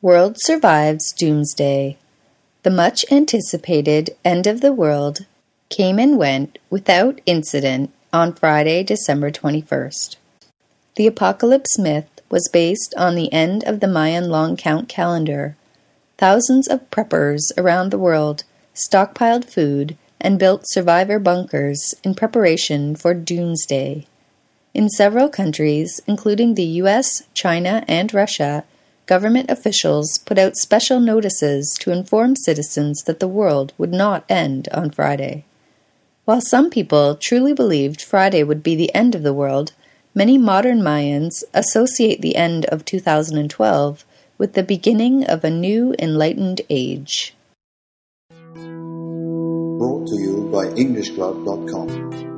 World survives doomsday. The much-anticipated end of the world came and went without incident on Friday, December 21st. The apocalypse myth was based on the end of the Mayan long count calendar. Thousands of preppers around the world stockpiled food and built survivor bunkers in preparation for doomsday. In several countries, including the US, China, and Russia, government officials put out special notices to inform citizens that the world would not end on Friday. While some people truly believed Friday would be the end of the world, many modern Mayans associate the end of 2012 with the beginning of a new enlightened age. Brought to you by EnglishClub.com.